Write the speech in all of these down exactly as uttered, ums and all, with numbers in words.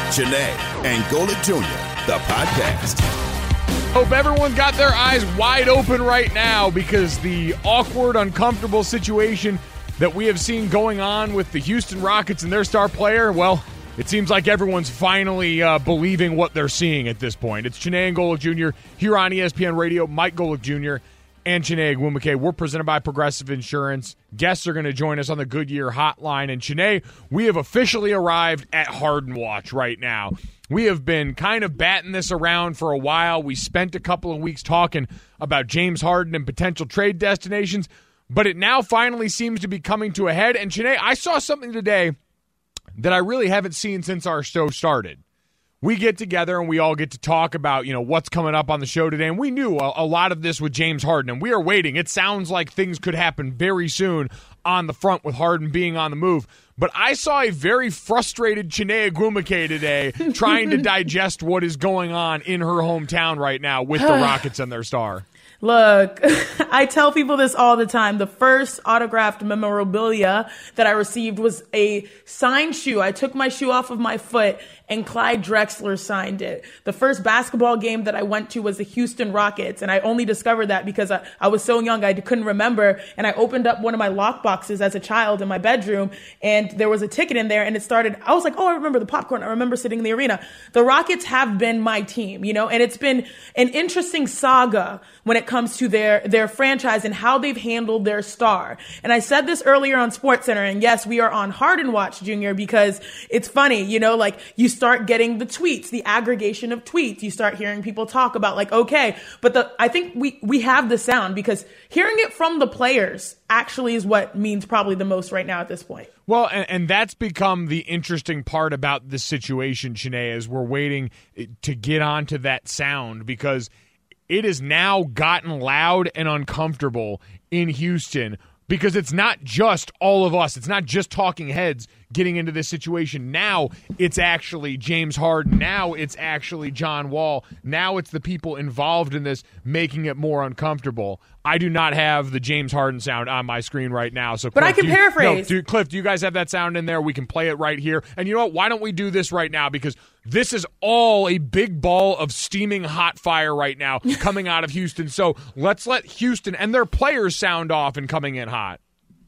Janae and Golic Junior, the podcast. Hope everyone got their eyes wide open right now because the awkward, uncomfortable situation that we have seen going on with the Houston Rockets and their star player, well, it seems like everyone's finally uh, believing what they're seeing at this point. It's Janae and Golic Junior here on E S P N Radio. Mike Golic Junior and Janae Agwumike. We're presented by Progressive Insurance. Guests are going to join us on the Goodyear Hotline. And Janae, we have officially arrived at Harden Watch right now. We have been kind of batting this around for a while. We spent a couple of weeks talking about James Harden and potential trade destinations, but it now finally seems to be coming to a head. And Janae, I saw something today that I really haven't seen since our show started. We get together and we all get to talk about, you know, what's coming up on the show today. And we knew a, a lot of this with James Harden, and we are waiting. It sounds like things could happen very soon on the front with Harden being on the move. But I saw a very frustrated Janae Agwumike today trying to digest what is going on in her hometown right now with the Rockets and their star. Look, I tell people this all the time. The first autographed memorabilia that I received was a signed shoe. I took my shoe off of my foot and Clyde Drexler signed it. The first basketball game that I went to was the Houston Rockets, and I only discovered that because I, I was so young I couldn't remember, and I opened up one of my lock boxes as a child in my bedroom, and there was a ticket in there, and it started, I was like, oh, I remember the popcorn. I remember sitting in the arena. The Rockets have been my team, you know, and it's been an interesting saga when it comes to their, their franchise and how they've handled their star. And I said this earlier on SportsCenter, and yes, we are on Harden Watch, Junior, because it's funny, you know, like you start getting the tweets, the aggregation of tweets. You start hearing people talk about like, okay, but the, I think we, we have the sound because hearing it from the players actually is what means probably the most right now at this point. Well, and, and that's become the interesting part about this situation, Janae, is we're waiting to get onto that sound because it has now gotten loud and uncomfortable in Houston because it's not just all of us. It's not just talking heads getting into this situation. Now it's actually James Harden. Now it's actually John Wall. Now it's the people involved in this making it more uncomfortable. I do not have the James Harden sound on my screen right now. So, But Cliff, I can do you, paraphrase. No, do, Cliff, do you guys have that sound in there? We can play it right here. And you know what? Why don't we do this right now? Because this is all a big ball of steaming hot fire right now coming out of Houston. So let's let Houston and their players sound off and coming in hot.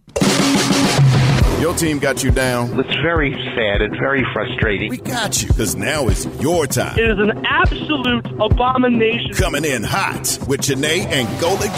Your team got you down. It's very sad. It's very frustrating. We got you, because now is your time. It is an absolute abomination. Coming in hot with Janae and Golic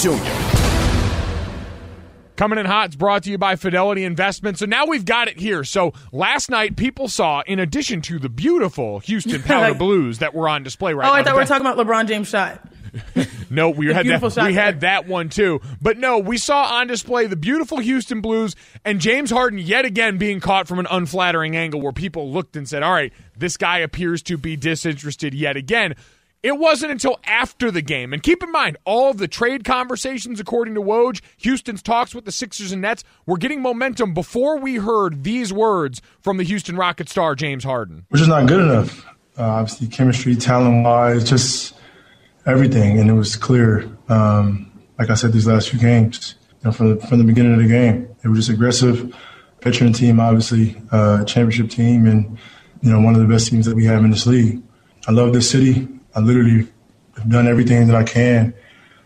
Junior Coming in hot is brought to you by Fidelity Investments. So now we've got it here. So last night, people saw, in addition to the beautiful Houston Powder Blues that were on display right oh, now. Oh, I thought we were talking about LeBron James' shot. No, we had that. shot We there. had that one too. But no, we saw on display the beautiful Houston Blues and James Harden yet again being caught from an unflattering angle where people looked and said, all right, this guy appears to be disinterested yet again. It wasn't until after the game. And keep in mind, all of the trade conversations, according to Woj, Houston's talks with the Sixers and Nets were getting momentum before we heard these words from the Houston Rockets star, James Harden. We're just not good enough. Uh, obviously, chemistry, talent-wise, just everything. And it was clear, um, like I said, these last few games, you know, from the, from the beginning of the game. They were just aggressive, veteran team, obviously, uh, championship team, and, you know, one of the best teams that we have in this league. I love this city. I literally have done everything that I can.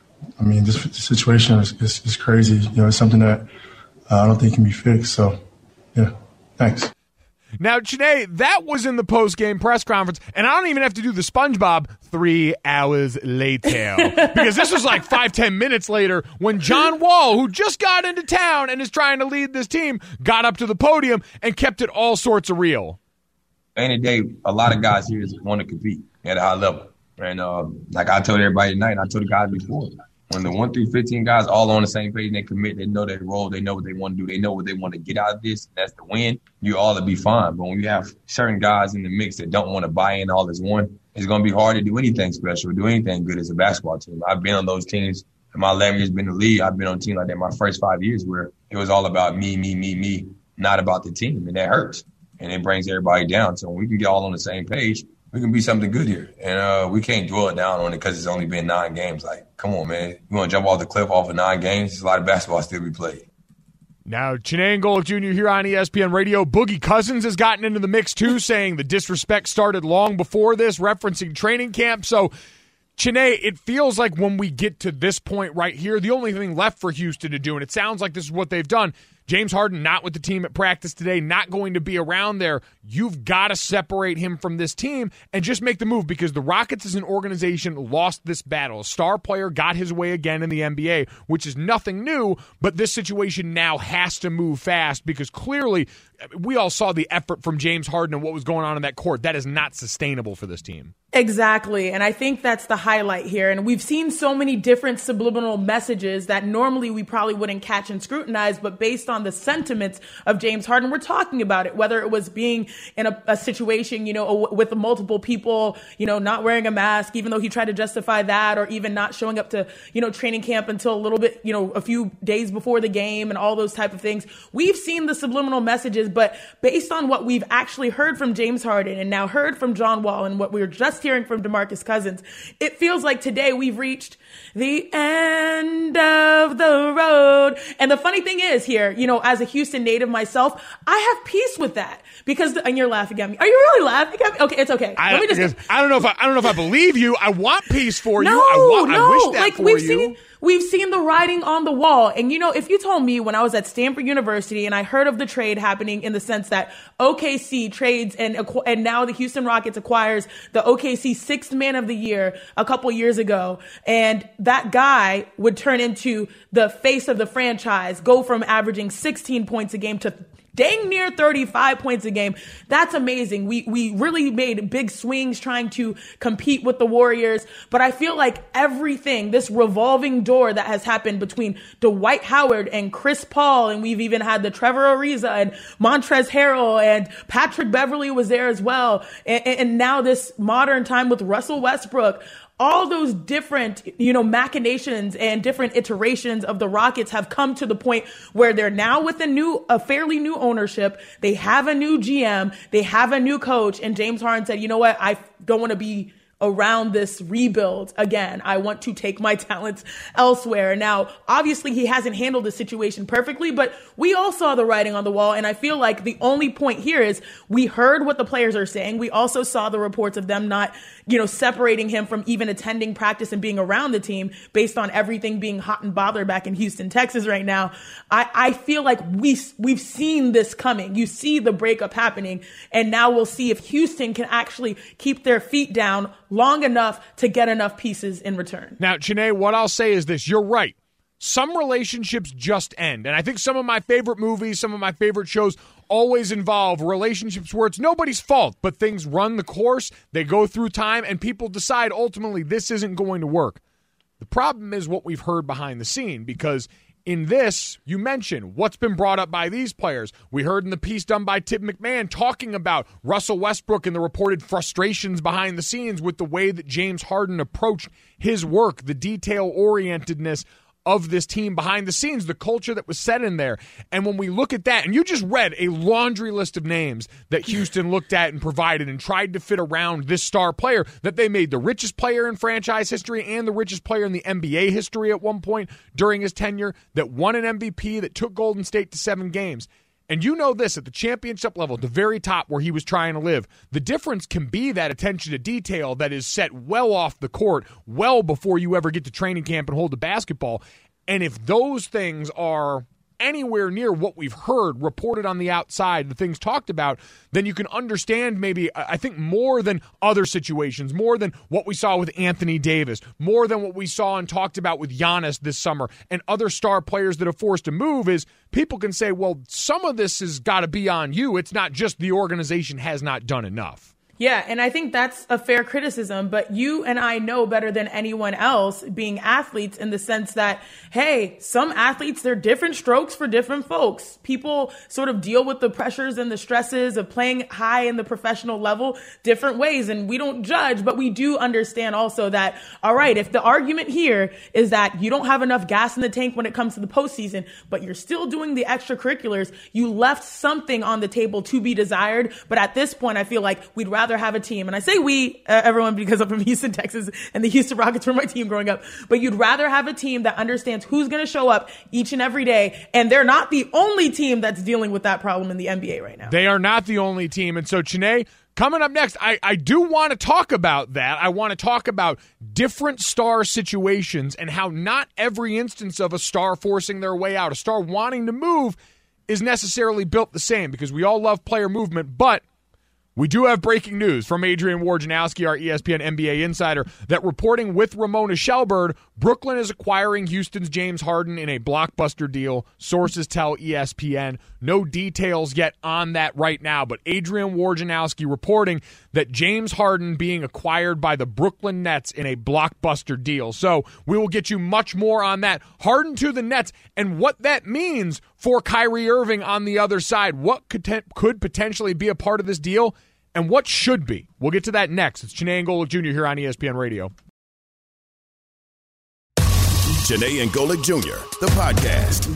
I mean, this, this situation is, is, is crazy. You know, it's something that uh, I don't think can be fixed. So, yeah, thanks. Now, Janae, that was in the post-game press conference, and I don't even have to do the SpongeBob three hours later because this was like five, ten minutes later when John Wall, who just got into town and is trying to lead this team, got up to the podium and kept it all sorts of real. At the end of the day, a lot of guys here want to compete at a high level. And um, like I told everybody tonight, and I told the guys before, when the one through fifteen guys all on the same page and they commit, they know their role, they know what they want to do, they know what they want to get out of this, that's the win, you all will be fine. But when you have certain guys in the mix that don't want to buy in all as one, it's going to be hard to do anything special, do anything good as a basketball team. I've been on those teams. In my eleven years been in the league, I've been on a team like that my first five years where it was all about me, me, me, me, not about the team. And that hurts. And it brings everybody down. So when we can get all on the same page, we can be something good here. And uh, we can't dwell down on it because it's only been nine games. Like, come on, man. You want to jump off the cliff off of nine games? There's a lot of basketball still be played. Now, Chiney and Golic Junior here on E S P N Radio. Boogie Cousins has gotten into the mix, too, saying the disrespect started long before this, referencing training camp. So, Chiney, it feels like when we get to this point right here, the only thing left for Houston to do, and it sounds like this is what they've done, James Harden not with the team at practice today, not going to be around there. You've got to separate him from this team and just make the move, because the Rockets as an organization lost this battle. A star player got his way again in the N B A, which is nothing new, but this situation now has to move fast, because clearly we all saw the effort from James Harden and what was going on in that court. That is not sustainable for this team. Exactly. And I think that's the highlight here. And we've seen so many different subliminal messages that normally we probably wouldn't catch and scrutinize, but based on the sentiments of James Harden, we're talking about it, whether it was being in a, a situation, you know, with multiple people, you know, not wearing a mask, even though he tried to justify that, or even not showing up to, you know, training camp until a little bit, you know, a few days before the game and all those type of things. We've seen the subliminal messages, but based on what we've actually heard from James Harden and now heard from John Wall and what we were just hearing from DeMarcus Cousins, it feels like today we've reached the end of the road. And the funny thing is here, you know, as a Houston native myself, I have peace with that, because, and you're laughing at me. Are you really laughing at me? Okay, it's okay. I, Let me just, I don't know if I, I don't know if I believe you. I want peace for no, you. I want, no, I wish that like for we've you. seen. We've seen the writing on the wall. And, you know, if you told me when I was at Stanford University and I heard of the trade happening in the sense that O K C trades and and now the Houston Rockets acquires the O K C sixth man of the year a couple years ago, and that guy would turn into the face of the franchise, go from averaging sixteen points a game to dang near thirty-five points a game. That's amazing. We we really made big swings trying to compete with the Warriors. But I feel like everything, this revolving door that has happened between Dwight Howard and Chris Paul, and we've even had the Trevor Ariza and Montrezl Harrell, and Patrick Beverly was there as well. And, and now this modern time with Russell Westbrook. All those different, you know, machinations and different iterations of the Rockets have come to the point where they're now with a new, a fairly new ownership. They have a new G M. They have a new coach. And James Harden said, you know what? I don't want to be around this rebuild again. I want to take my talents elsewhere. Now, obviously he hasn't handled the situation perfectly, but we all saw the writing on the wall. And I feel like the only point here is we heard what the players are saying. We also saw the reports of them not, you know, separating him from even attending practice and being around the team based on everything being hot and bothered back in Houston, Texas right now. I, I feel like we, we've seen this coming. You see the breakup happening, and now we'll see if Houston can actually keep their feet down long enough to get enough pieces in return. Now, Chiney, what I'll say is this. You're right. Some relationships just end. And I think some of my favorite movies, some of my favorite shows always involve relationships where it's nobody's fault, but things run the course, they go through time, and people decide ultimately this isn't going to work. The problem is what we've heard behind the scene, because in this, you mentioned what's been brought up by these players. We heard in the piece done by Tim McMahon talking about Russell Westbrook and the reported frustrations behind the scenes with the way that James Harden approached his work, the detail-orientedness of this team behind the scenes, the culture that was set in there. And when we look at that, and you just read a laundry list of names that Houston looked at and provided and tried to fit around this star player that they made the richest player in franchise history and the richest player in the N B A history at one point during his tenure, that won an M V P, that took Golden State to seven games. And you know this, at the championship level, at the very top where he was trying to live, the difference can be that attention to detail that is set well off the court, well before you ever get to training camp and hold the basketball. And if those things are anywhere near what we've heard reported on the outside, the things talked about, then you can understand maybe, I think, more than other situations, more than what we saw with Anthony Davis, more than what we saw and talked about with Giannis this summer and other star players that are forced to move, is people can say, well, some of this has got to be on you. It's not just the organization has not done enough. Yeah, and I think that's a fair criticism, but you and I know better than anyone else, being athletes, in the sense that, hey, some athletes, they're different strokes for different folks. People sort of deal with the pressures and the stresses of playing high in the professional level different ways, and we don't judge, but we do understand also that, all right, if the argument here is that you don't have enough gas in the tank when it comes to the postseason, but you're still doing the extracurriculars, you left something on the table to be desired, but at this point, I feel like we'd rather rather have a team, and I say we, uh, everyone, because I'm from Houston, Texas, and the Houston Rockets were my team growing up, but you'd rather have a team that understands who's going to show up each and every day, and they're not the only team that's dealing with that problem in the N B A right now. They are not the only team, and so Chiney, coming up next, I, I do want to talk about that. I want to talk about different star situations and how not every instance of a star forcing their way out, a star wanting to move, is necessarily built the same, because we all love player movement, but we do have breaking news from Adrian Wojnarowski, our E S P N N B A insider, that reporting with Ramona Shelburne, Brooklyn is acquiring Houston's James Harden in a blockbuster deal. Sources tell E S P N. No details yet on that right now, but Adrian Wojnarowski reporting that James Harden being acquired by the Brooklyn Nets in a blockbuster deal. So we will get you much more on that. Harden to the Nets and what that means for Kyrie Irving on the other side. What could, te- could potentially be a part of this deal? And what should be? We'll get to that next. It's Chiney and Golic Junior here on E S P N Radio. Chiney and Golic Junior, the podcast.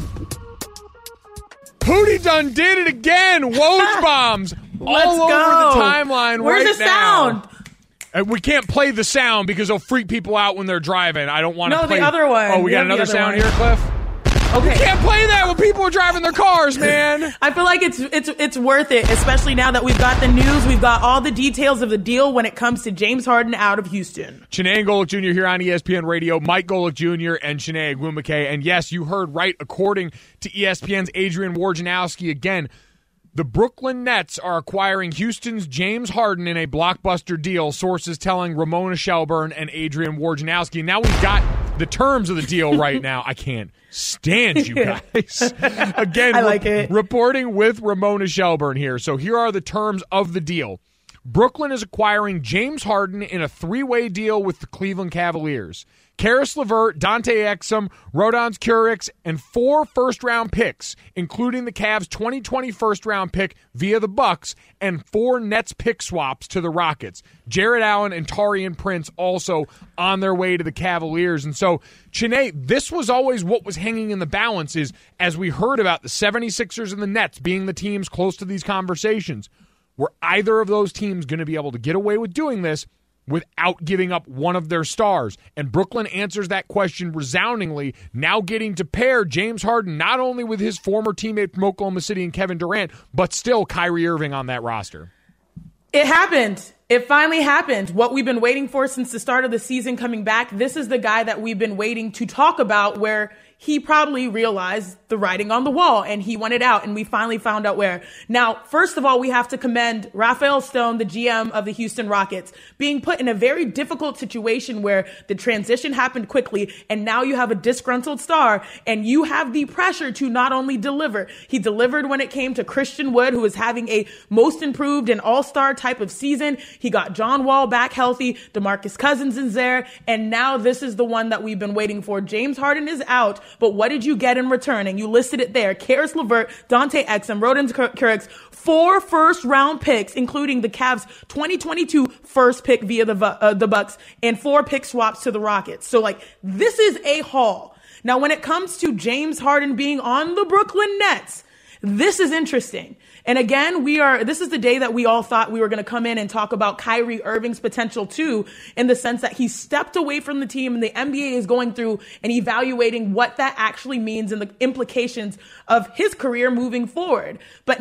Hootie done did it again. Woj bombs all Let's over go. the timeline Where's right the now. sound? And we can't play the sound because it'll freak people out when they're driving. I don't want to No, play. the other one. Oh, we We got have the another other sound one. here, Cliff? Okay. You can't play that when people are driving their cars, man. I feel like it's it's it's worth it, especially now that we've got the news, we've got all the details of the deal when it comes to James Harden out of Houston. Chiney and Golic Junior here on E S P N Radio. Mike Golic Junior and Chiney Agwumike. And yes, you heard right. According to E S P N's Adrian Wojnarowski, again, the Brooklyn Nets are acquiring Houston's James Harden in a blockbuster deal, sources telling Ramona Shelburne and Adrian Wojnarowski. Now we've got the terms of the deal right now. I can't stand you guys. Again, I like it. Reporting with Ramona Shelburne here. So here are the terms of the deal. Brooklyn is acquiring James Harden in a three-way deal with the Cleveland Cavaliers. Karis LeVert, Dante Exum, Rodons Kurix, and four first-round picks, including the Cavs' twenty twenty first-round pick via the Bucks, and four Nets pick swaps to the Rockets. Jared Allen and Taurean Prince also on their way to the Cavaliers. And so, Chiney, this was always what was hanging in the balance is, as we heard about the seventy-sixers and the Nets being the teams close to these conversations, were either of those teams going to be able to get away with doing this without giving up one of their stars? And Brooklyn answers that question resoundingly, now getting to pair James Harden not only with his former teammate from Oklahoma City and Kevin Durant, but still Kyrie Irving on that roster. It happened. It finally happened. What we've been waiting for since the start of the season coming back. This is the guy that we've been waiting to talk about, where he probably realized the writing on the wall and he wanted out, and we finally found out where. Now, first of all, we have to commend Rafael Stone, the G M of the Houston Rockets, being put in a very difficult situation where the transition happened quickly, and now you have a disgruntled star and you have the pressure to not only deliver. He delivered when it came to Christian Wood, who is having a most improved and all-star type of season. He got John Wall back healthy. DeMarcus Cousins is there. And now this is the one that we've been waiting for. James Harden is out, but what did you get in return? And you listed it there. Karis LeVert, Dante Exum, Rodons Kurix, four first-round picks, including the Cavs' twenty twenty-two first pick via the, uh, the Bucks, and four pick swaps to the Rockets. So, like, this is a haul. Now, when it comes to James Harden being on the Brooklyn Nets, this is interesting. And again, we are, this is the day that we all thought we were going to come in and talk about Kyrie Irving's potential too, in the sense that he stepped away from the team and the N B A is going through and evaluating what that actually means and the implications of his career moving forward. But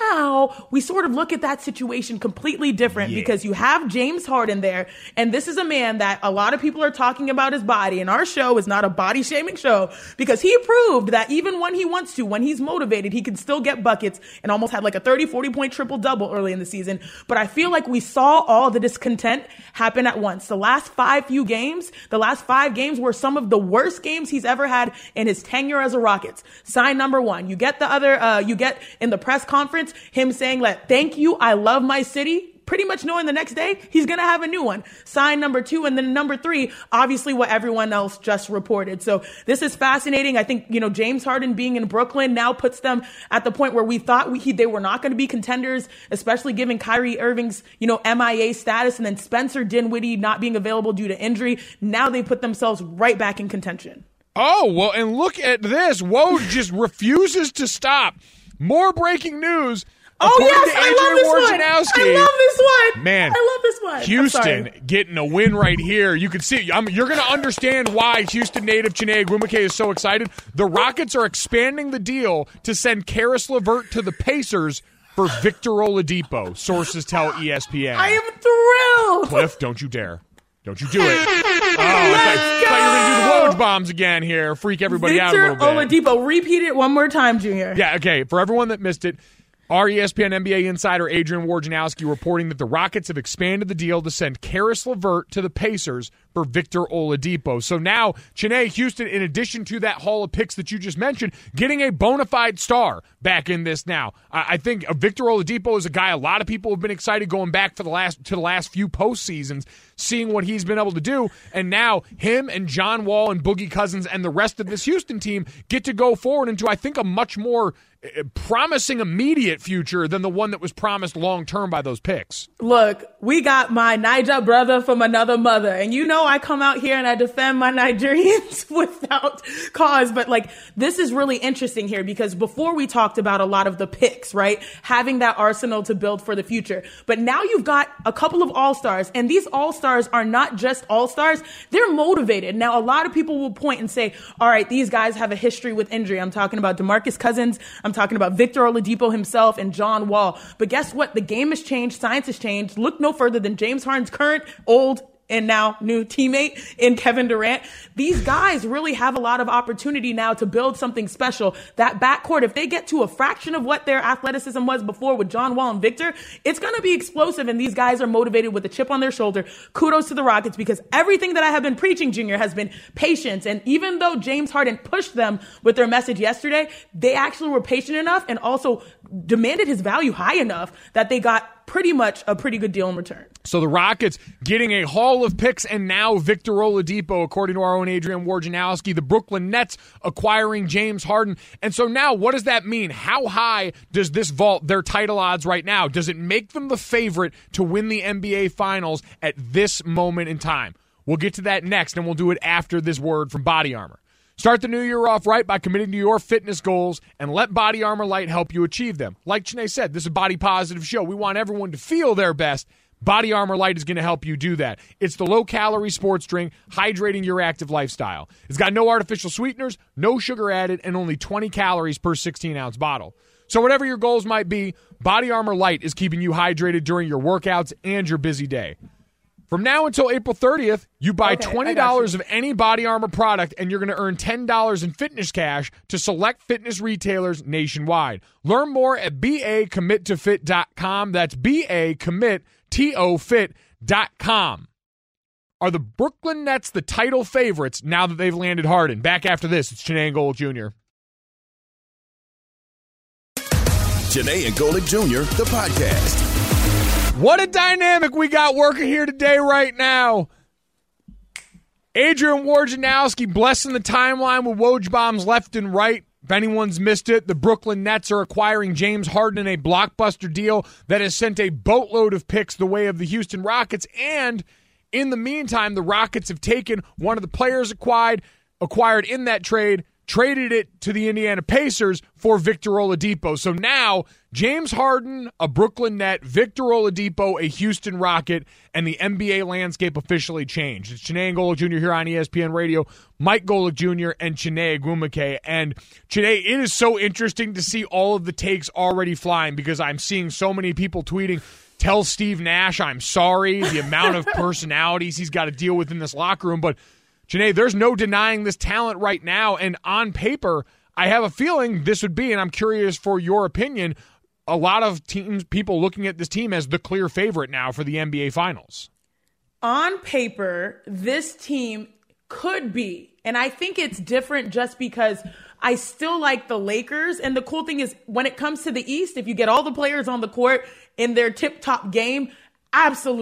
now we sort of look at that situation completely different, yeah, because you have James Harden there. And this is a man that a lot of people are talking about his body, and our show is not a body shaming show, because he proved that even when he wants to, when he's motivated, he can still get buckets and almost had like a thirty, forty point triple double early in the season. But I feel like we saw all the discontent happen at once. The last five few games, the last five games were some of the worst games he's ever had in his tenure as a Rockets. Sign number one. You get the other, uh, you get in the press conference, him saying that, thank you, I love my city. Pretty much knowing the next day he's going to have a new one. Sign number two. And then number three, obviously what everyone else just reported. So this is fascinating. I think, you know, James Harden being in Brooklyn now puts them at the point where we thought we, he, they were not going to be contenders, especially given Kyrie Irving's, you know, M I A status, and then Spencer Dinwiddie not being available due to injury. Now they put themselves right back in contention. Oh, well, and look at this. Woj just refuses to stop. More breaking news. Oh, according yes, to I love this one. I love this one. Man, I love this one. Houston getting a win right here. You can see, I'm, you're going to understand why Houston native Chiney Ogwumike is so excited. The Rockets are expanding the deal to send Karis LeVert to the Pacers for Victor Oladipo, sources tell E S P N. I am thrilled. Cliff, don't you dare. Don't you do it. Oh, I thought, thought you were going to do the Woj bombs again here. Freak everybody Victor out a little bit. Oladipo. Repeat it one more time, Junior. Yeah, okay. For everyone that missed it, our E S P N N B A insider Adrian Wojnarowski reporting that the Rockets have expanded the deal to send Karis LeVert to the Pacers for Victor Oladipo. So now, Chiney, Houston, in addition to that haul of picks that you just mentioned, getting a bona fide star back in this now. I, I think Victor Oladipo is a guy a lot of people have been excited going back for the last to the last few postseasons, seeing what he's been able to do. And now him and John Wall and Boogie Cousins and the rest of this Houston team get to go forward into, I think, a much more promising immediate future than the one that was promised long-term by those picks. Look, we got my Niger brother from another mother. And you know I come out here and I defend my Nigerians without cause. But, like, this is really interesting here because before we talked about a lot of the picks, right? Having that arsenal to build for the future. But now you've got a couple of all-stars. And these all-stars are not just all-stars. They're motivated. Now, a lot of people will point and say, all right, these guys have a history with injury. I'm talking about DeMarcus Cousins. I'm talking about Victor Oladipo himself and John Wall. But guess what? The game has changed. Science has changed. Look no further than James Harden's current, old, and now new teammate in Kevin Durant. These guys really have a lot of opportunity now to build something special. That backcourt, if they get to a fraction of what their athleticism was before with John Wall and Victor, it's going to be explosive, and these guys are motivated with a chip on their shoulder. Kudos to the Rockets, because everything that I have been preaching, Junior, has been patience. And even though James Harden pushed them with their message yesterday, they actually were patient enough and also demanded his value high enough that they got pretty much a pretty good deal in return. So the Rockets getting a haul of picks and now Victor Oladipo, according to our own Adrian Wojnarowski. The Brooklyn Nets acquiring James Harden. And so now what does that mean? How high does this vault their title odds right now? Does it make them the favorite to win the N B A Finals at this moment in time? We'll get to that next, and we'll do it after this word from Body Armor. Start the new year off right by committing to your fitness goals and let Body Armor Light help you achieve them. Like Chiney said, this is a body positive show. We want everyone to feel their best. Body Armor Light is going to help you do that. It's the low-calorie sports drink hydrating your active lifestyle. It's got no artificial sweeteners, no sugar added, and only twenty calories per sixteen-ounce bottle. So whatever your goals might be, Body Armor Light is keeping you hydrated during your workouts and your busy day. From now until April thirtieth, you buy okay, twenty dollars of any Body Armor product, and you're going to earn ten dollars in fitness cash to select fitness retailers nationwide. Learn more at b a commit to fit dot com. That's B A commit to fit dot com. Are the Brooklyn Nets the title favorites now that they've landed Harden? Back after this, it's Chiney and Golic Junior Chiney and Golic Junior, the podcast. What a dynamic we got working here today right now. Adrian Wojnarowski blessing the timeline with Woj bombs left and right. If anyone's missed it, the Brooklyn Nets are acquiring James Harden in a blockbuster deal that has sent a boatload of picks the way of the Houston Rockets. And in the meantime, the Rockets have taken one of the players acquired, acquired in that trade, traded it to the Indiana Pacers for Victor Oladipo. So now, James Harden, a Brooklyn Net, Victor Oladipo, a Houston Rocket, and the N B A landscape officially changed. It's Chiney and Golic Junior here on E S P N Radio, Mike Golic Junior and Chiney Ogwumike. And Chiney, it is so interesting to see all of the takes already flying because I'm seeing so many people tweeting, tell Steve Nash I'm sorry, the amount of personalities he's got to deal with in this locker room. But Chiney, there's no denying this talent right now, and on paper, I have a feeling this would be, and I'm curious for your opinion, a lot of teams, people looking at this team as the clear favorite now for the N B A Finals. On paper, this team could be, and I think it's different just because I still like the Lakers, and the cool thing is when it comes to the East, if you get all the players on the court in their tip-top game, absolutely.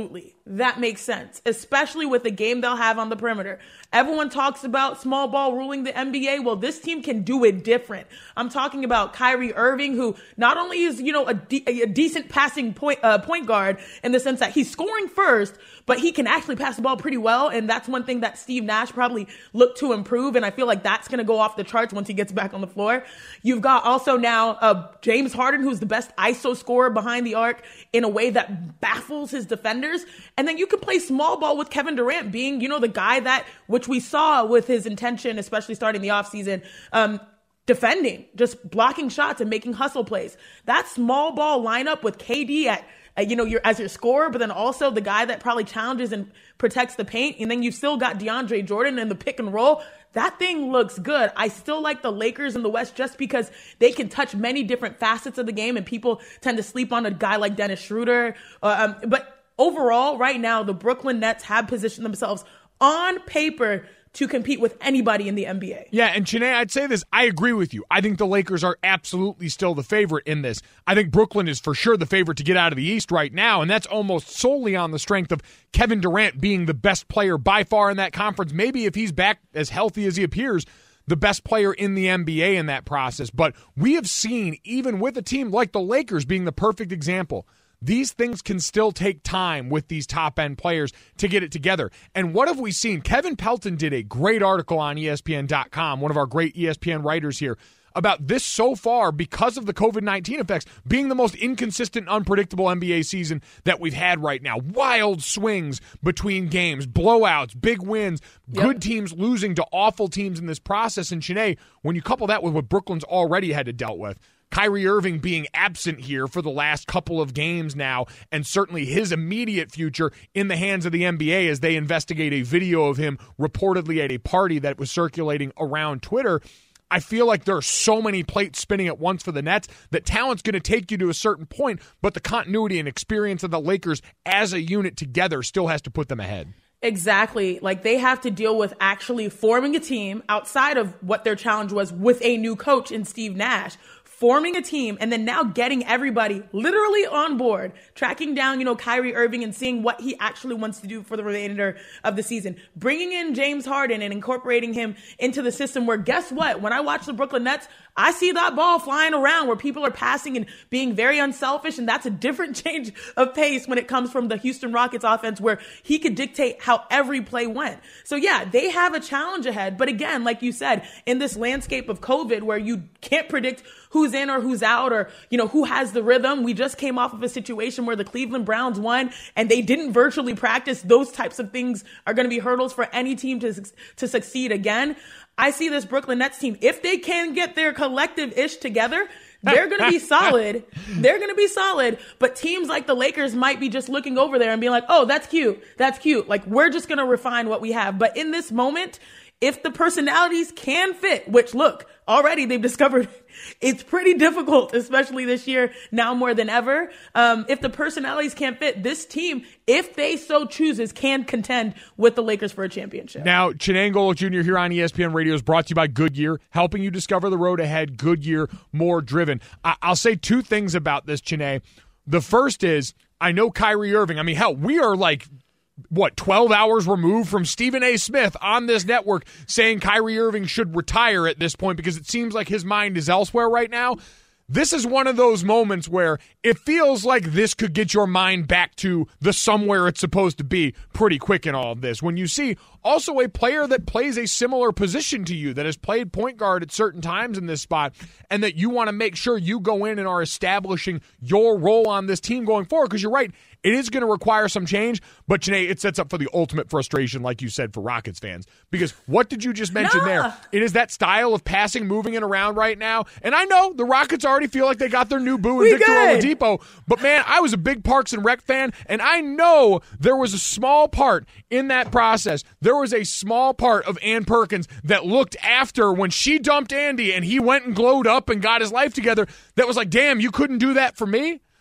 that makes sense, especially with the game they'll have on the perimeter. Everyone talks about small ball ruling the N B A. Well, this team can do it different. I'm talking about Kyrie Irving, who not only is, you know, a, de- a decent passing point, uh, point guard in the sense that he's scoring first, but he can actually pass the ball pretty well. And that's one thing that Steve Nash probably looked to improve. And I feel like that's going to go off the charts once he gets back on the floor. You've got also now uh, James Harden, who's the best I S O scorer behind the arc in a way that baffles his defenders. And then you could play small ball with Kevin Durant being, you know, the guy that, which we saw with his intention, especially starting the offseason, um, defending, just blocking shots and making hustle plays. That small ball lineup with K D at, uh, you know, you're, as your scorer, but then also the guy that probably challenges and protects the paint. And then you've still got DeAndre Jordan in the pick and roll. That thing looks good. I still like the Lakers in the West just because they can touch many different facets of the game, and people tend to sleep on a guy like Dennis Schroeder. Uh, um, but overall, right now, the Brooklyn Nets have positioned themselves on paper to compete with anybody in the N B A. Yeah, and Chiney, I'd say this. I agree with you. I think the Lakers are absolutely still the favorite in this. I think Brooklyn is for sure the favorite to get out of the East right now, and that's almost solely on the strength of Kevin Durant being the best player by far in that conference. Maybe if he's back as healthy as he appears, the best player in the N B A in that process. But we have seen, even with a team like the Lakers being the perfect example, these things can still take time with these top-end players to get it together. And what have we seen? Kevin Pelton did a great article on E S P N dot com, one of our great E S P N writers here, about this so far because of the covid nineteen effects being the most inconsistent, unpredictable N B A season that we've had right now. Wild swings between games, blowouts, big wins, yep. Good teams losing to awful teams in this process. And Chiney, when you couple that with what Brooklyn's already had to deal with, Kyrie Irving being absent here for the last couple of games now, and certainly his immediate future in the hands of the N B A as they investigate a video of him reportedly at a party that was circulating around Twitter. I feel like there are so many plates spinning at once for the Nets that talent's going to take you to a certain point, but the continuity and experience of the Lakers as a unit together still has to put them ahead. Exactly. Like, they have to deal with actually forming a team outside of what their challenge was with a new coach in Steve Nash. Forming a team and then now getting everybody literally on board, tracking down, you know, Kyrie Irving and seeing what he actually wants to do for the remainder of the season. Bringing in James Harden and incorporating him into the system where, guess what? When I watch the Brooklyn Nets, I see that ball flying around where people are passing and being very unselfish, and that's a different change of pace when it comes from the Houston Rockets offense where he could dictate how every play went. So yeah, they have a challenge ahead. But again, like you said, in this landscape of COVID where you can't predict who's in or who's out or, you know, who has the rhythm. We just came off of a situation where the Cleveland Browns won and they didn't virtually practice. Those types of things are going to be hurdles for any team to, to succeed again. I see this Brooklyn Nets team, if they can get their collective ish together, they're going to be solid. They're going to be solid. But teams like the Lakers might be just looking over there and being like, oh, that's cute. That's cute. Like, we're just going to refine what we have. But in this moment, if the personalities can fit, which look, already they've discovered it's pretty difficult, especially this year, now more than ever. Um, if the personalities can't fit, this team, if they so chooses, can contend with the Lakers for a championship. Now, Chiney Golic Junior here on E S P N Radio is brought to you by Goodyear, helping you discover the road ahead. Goodyear, more driven. I- I'll say two things about this, Chiney. The first is, I know Kyrie Irving. I mean, hell, we are like, what, twelve hours removed from Stephen A. Smith on this network saying Kyrie Irving should retire at this point because it seems like his mind is elsewhere right now. This is one of those moments where it feels like this could get your mind back to the somewhere it's supposed to be pretty quick in all of this. When you see also a player that plays a similar position to you, that has played point guard at certain times in this spot, and that you want to make sure you go in and are establishing your role on this team going forward, because you're right, it is going to require some change, but Chiney, it sets up for the ultimate frustration, like you said, for Rockets fans. Because what did you just mention nah. there? It is that style of passing, moving it around right now. And I know the Rockets already feel like they got their new boo in Victor Oladipo, but man, I was a big Parks and Rec fan, and I know there was a small part in that process. There was a small part of Ann Perkins that looked after when she dumped Andy and he went and glowed up and got his life together that was like, damn, you couldn't do that for me?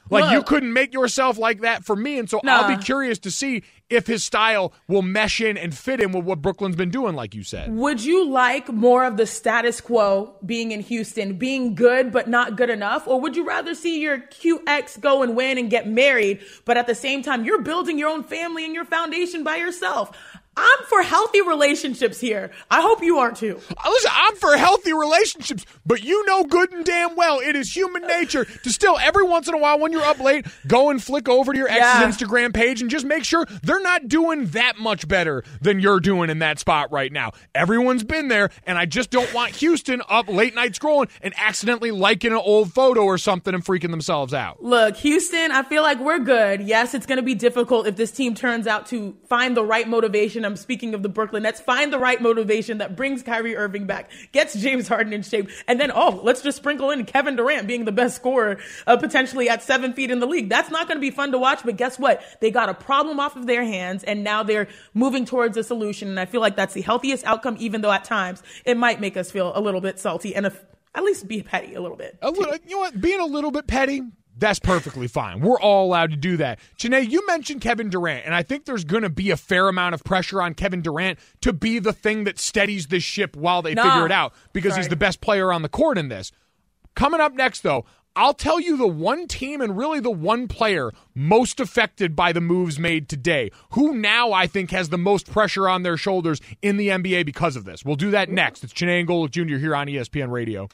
Like, Look, you couldn't make yourself like that for me, and so nah. I'll be curious to see if his style will mesh in and fit in with what Brooklyn's been doing, like you said. Would you like more of the status quo being in Houston, being good but not good enough? Or would you rather see your Q X go and win and get married, but at the same time, you're building your own family and your foundation by yourself? I'm for healthy relationships here. I hope you are too. Listen, I'm for healthy relationships, but you know good and damn well it is human nature to still, every once in a while when you're up late, go and flick over to your ex's Yeah. Instagram page and just make sure they're not doing that much better than you're doing in that spot right now. Everyone's been there, and I just don't want Houston up late night scrolling and accidentally liking an old photo or something and freaking themselves out. Look, Houston, I feel like we're good. Yes, it's going to be difficult if this team turns out to find the right motivation. I'm speaking of the Brooklyn Nets. Find the right motivation that brings Kyrie Irving back, gets James Harden in shape, and then, oh, let's just sprinkle in Kevin Durant being the best scorer uh, potentially at seven feet in the league. That's not going to be fun to watch, but guess what? They got a problem off of their hands, and now they're moving towards a solution, and I feel like that's the healthiest outcome, even though at times it might make us feel a little bit salty and a, at least be petty a little bit. A little, you know what? Being a little bit petty, that's perfectly fine. We're all allowed to do that. Janae, you mentioned Kevin Durant, and I think there's going to be a fair amount of pressure on Kevin Durant to be the thing that steadies this ship while they Nah. figure it out, because Sorry. he's the best player on the court in this. Coming up next, though, I'll tell you the one team and really the one player most affected by the moves made today, who now I think has the most pressure on their shoulders in the N B A because of this. We'll do that next. It's Janae and Golick Junior here on E S P N Radio.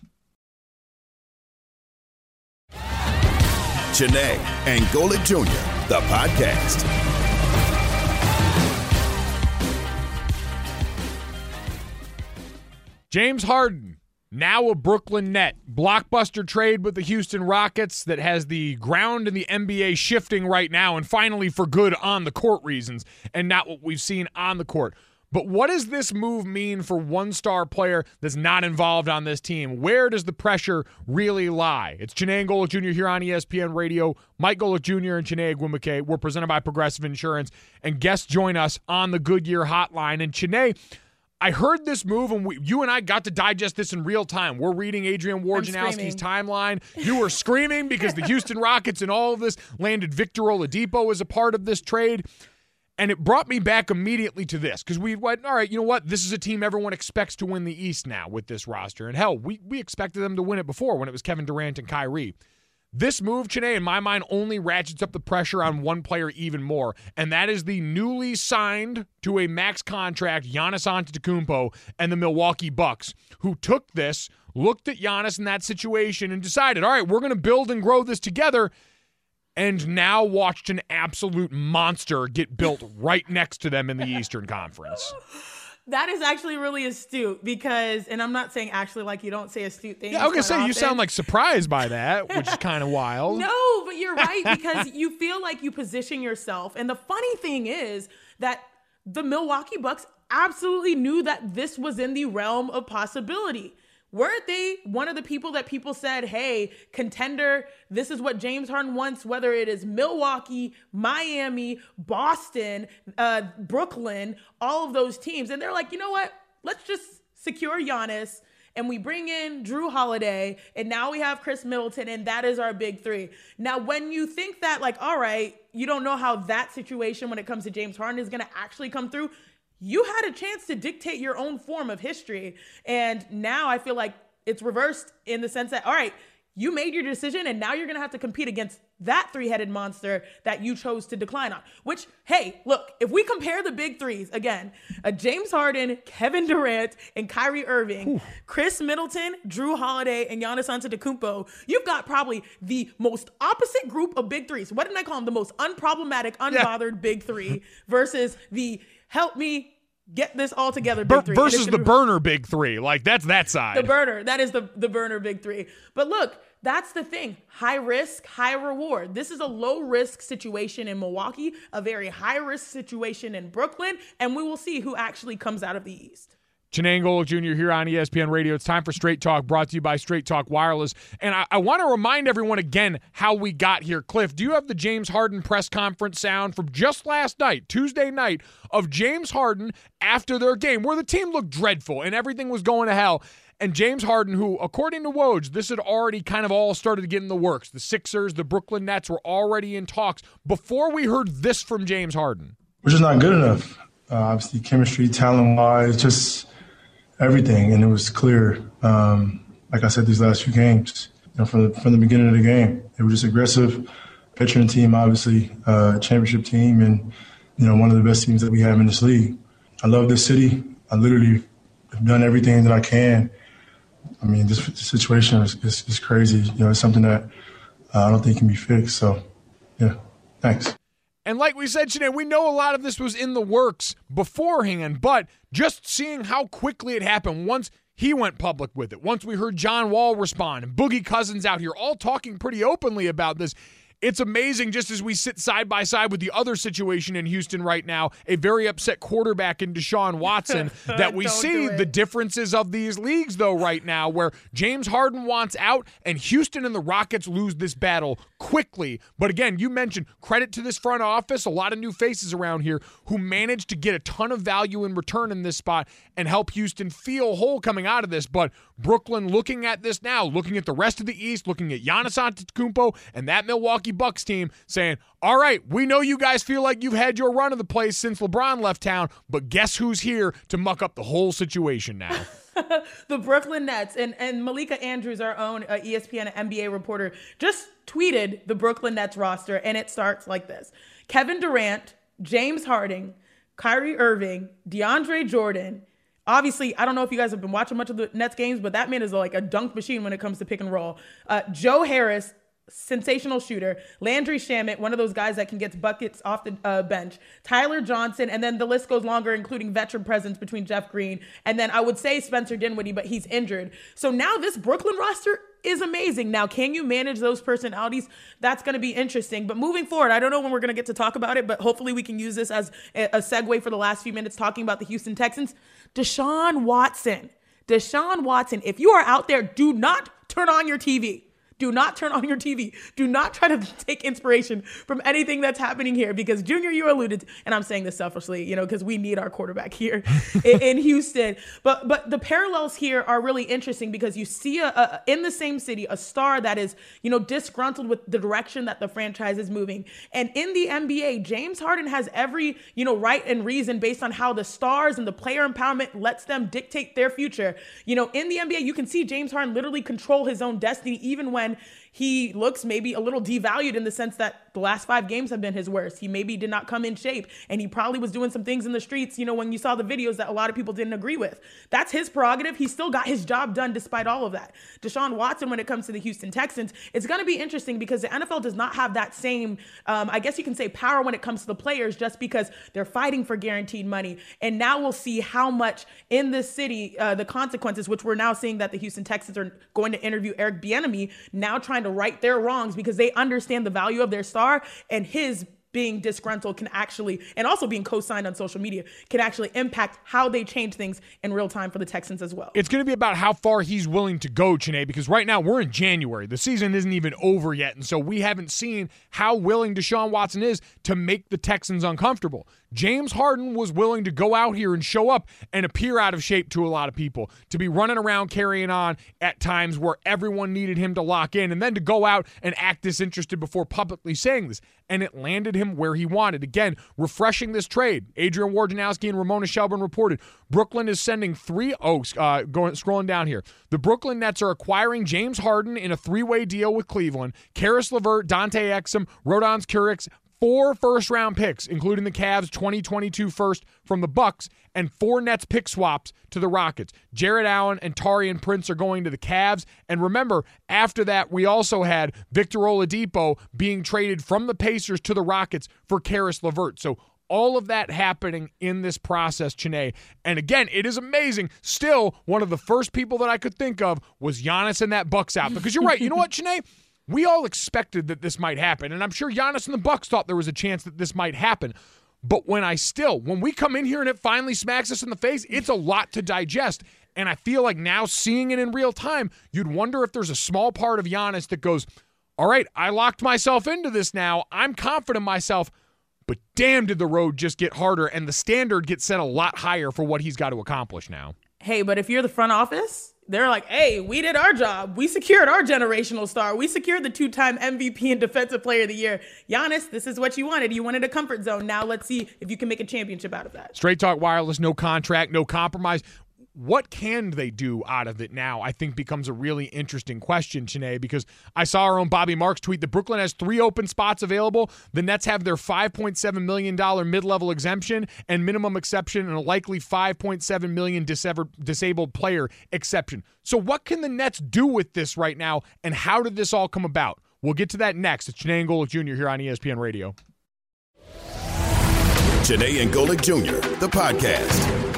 Janae and Golick Junior, the podcast. James Harden, now a Brooklyn Net. Blockbuster trade with the Houston Rockets that has the ground in the N B A shifting right now, and finally for good on the court reasons, and not what we've seen on the court. But what does this move mean for one star player that's not involved on this team? Where does the pressure really lie? It's Janae and Golick Junior here on E S P N Radio. Mike Golick Junior and Janae Aguimike. We're presented by Progressive Insurance, and guests join us on the Goodyear Hotline. And Janae, I heard this move, and we, you and I got to digest this in real time. We're reading Adrian Wojnarowski's timeline. You were screaming because the Houston Rockets and all of this landed Victor Oladipo as a part of this trade. And it brought me back immediately to this, because we went, all right, you know what? This is a team everyone expects to win the East now with this roster. And hell, we, we expected them to win it before when it was Kevin Durant and Kyrie. This move, Janae, in my mind, only ratchets up the pressure on one player even more, and that is the newly signed to a max contract Giannis Antetokounmpo and the Milwaukee Bucks, who took this, looked at Giannis in that situation, and decided, all right, we're going to build and grow this together, and now watched an absolute monster get built right next to them in the Eastern Conference. That is actually really astute because, and I'm not saying actually like you don't say astute things. Yeah, I was going to say, often. you sound like surprised by that, which is kind of wild. No, but you're right because you feel like you position yourself. And the funny thing is that the Milwaukee Bucks absolutely knew that this was in the realm of possibility. Weren't they one of the people that people said, hey, contender, this is what James Harden wants, whether it is Milwaukee, Miami, Boston, uh, Brooklyn, all of those teams. And they're like, you know what? Let's just secure Giannis. And we bring in Drew Holiday, and now we have Chris Middleton, and that is our big three. Now, when you think that, like, all right, you don't know how that situation when it comes to James Harden is going to actually come through, you had a chance to dictate your own form of history. And now I feel like it's reversed in the sense that, all right, you made your decision and now you're going to have to compete against that three-headed monster that you chose to decline on. Which, hey, look, if we compare the big threes, again, uh, James Harden, Kevin Durant, and Kyrie Irving, Ooh. Chris Middleton, Drew Holiday, and Giannis Antetokounmpo, you've got probably the most opposite group of big threes. What did I call them? The most unproblematic, unbothered yeah. big three versus the help me get this all together big three. Versus the burner big three. Like, that's that side. The burner. That is the, the burner big three. But look, that's the thing. High risk, high reward. This is a low risk situation in Milwaukee, a very high risk situation in Brooklyn, and we will see who actually comes out of the East. Chiney and Golic Junior here on E S P N Radio. It's time for Straight Talk, brought to you by Straight Talk Wireless. And I, I want to remind everyone again how we got here. Cliff, do you have the James Harden press conference sound from just last night, Tuesday night, of James Harden after their game, where the team looked dreadful and everything was going to hell? And James Harden, who, according to Woj, this had already kind of all started to get in the works. The Sixers, the Brooklyn Nets were already in talks before we heard this from James Harden. We're just not good enough. Uh, obviously, chemistry, talent-wise, just everything. And it was clear, um, like I said, these last few games, you know, from the, from the beginning of the game. They were just aggressive, veteran team, obviously, uh, championship team, and, you know, one of the best teams that we have in this league. I love this city. I literally have done everything that I can. I mean, this situation is, is, is crazy. You know, it's something that uh, I don't think can be fixed. So, yeah, thanks. And like we said today, we know a lot of this was in the works beforehand, but just seeing how quickly it happened once he went public with it, once we heard John Wall respond and Boogie Cousins out here all talking pretty openly about this, it's amazing just as we sit side by side with the other situation in Houston right now, a very upset quarterback in Deshaun Watson, that we see the differences of these leagues, though, right now, where James Harden wants out and Houston and the Rockets lose this battle quickly. But again, you mentioned credit to this front office, a lot of new faces around here who managed to get a ton of value in return in this spot and help Houston feel whole coming out of this. But Brooklyn looking at this now, looking at the rest of the East, looking at Giannis Antetokounmpo and that Milwaukee Bucks team saying, all right, we know you guys feel like you've had your run of the place since LeBron left town, but guess who's here to muck up the whole situation now? The Brooklyn Nets and, and Malika Andrews, our own uh, E S P N and N B A reporter, just tweeted the Brooklyn Nets roster, and it starts like this. Kevin Durant, James Harden, Kyrie Irving, DeAndre Jordan. Obviously, I don't know if you guys have been watching much of the Nets games, but that man is like a dunk machine when it comes to pick and roll. Uh, Joe Harris, sensational shooter. Landry Shamet, one of those guys that can get buckets off the uh, bench. Tyler Johnson, and then the list goes longer, including veteran presence between Jeff Green. And then I would say Spencer Dinwiddie, but he's injured. So now this Brooklyn roster is amazing. Now, can you manage those personalities? That's going to be interesting. But moving forward, I don't know when we're going to get to talk about it, but hopefully we can use this as a segue for the last few minutes talking about the Houston Texans. Deshaun Watson. Deshaun Watson, if you are out there, do not turn on your T V. Do not turn on your T V. Do not try to take inspiration from anything that's happening here, because Junior, you alluded to, and I'm saying this selfishly, you know, because we need our quarterback here in, in Houston. But but the parallels here are really interesting, because you see a, a, in the same city a star that is, you know, disgruntled with the direction that the franchise is moving. And in the N B A, James Harden has every, you know, right and reason based on how the stars and the player empowerment lets them dictate their future. You know, in the N B A, you can see James Harden literally control his own destiny, even when he looks maybe a little devalued, in the sense that the last five games have been his worst. He maybe did not come in shape, and he probably was doing some things in the streets, you know, when you saw the videos that a lot of people didn't agree with. That's his prerogative. He still got his job done despite all of that. Deshaun Watson, when it comes to the Houston Texans, it's going to be interesting, because the N F L does not have that same, um, I guess you can say, power when it comes to the players, just because they're fighting for guaranteed money. And now we'll see how much in this city, uh, the consequences, which we're now seeing that the Houston Texans are going to interview Eric Bieniemy, now trying to right their wrongs, because they understand the value of their star, and his being disgruntled can actually, and also being co-signed on social media, can actually impact how they change things in real time for the Texans as well. It's going to be about how far he's willing to go, Chiney, because right now we're in January. The season isn't even over yet, and so we haven't seen how willing Deshaun Watson is to make the Texans uncomfortable. James Harden was willing to go out here and show up and appear out of shape to a lot of people, to be running around carrying on at times where everyone needed him to lock in, and then to go out and act disinterested before publicly saying this. And it landed him where he wanted. Again, refreshing this trade. Adrian Wojnarowski and Ramona Shelburne reported Brooklyn is sending three, oh, uh, going, scrolling down here. The Brooklyn Nets are acquiring James Harden in a three-way deal with Cleveland, Karis LeVert, Dante Exum, Rodon Kuric, four first-round picks, including the Cavs' twenty twenty-two first from the Bucks, and four Nets pick swaps to the Rockets. Jared Allen and Taurean Prince are going to the Cavs. And remember, after that, we also had Victor Oladipo being traded from the Pacers to the Rockets for Karis LeVert. So all of that happening in this process, Chiney. And again, it is amazing. Still, one of the first people that I could think of was Giannis and that Bucks out. Because you're right. You know what, Chiney? We all expected that this might happen, and I'm sure Giannis and the Bucks thought there was a chance that this might happen. But when I still, when we come in here and it finally smacks us in the face, it's a lot to digest. And I feel like now seeing it in real time, you'd wonder if there's a small part of Giannis that goes, all right, I locked myself into this now. I'm confident in myself. But damn, did the road just get harder, and the standard gets set a lot higher for what he's got to accomplish now. Hey, but if you're the front office, they're like, hey, we did our job. We secured our generational star. We secured the two-time M V P and Defensive Player of the Year. Giannis, this is what you wanted. You wanted a comfort zone. Now let's see if you can make a championship out of that. Straight Talk Wireless, no contract, no compromise. What can they do out of it now, I think becomes a really interesting question, Chiney, because I saw our own Bobby Marks tweet that Brooklyn has three open spots available. The Nets have their five point seven million dollars mid-level exemption and minimum exception and a likely five point seven million dollars disabled player exception. So what can the Nets do with this right now, and how did this all come about? We'll get to that next. It's Chiney and Golic Junior here on E S P N Radio. Chiney and Golic Junior, the podcast.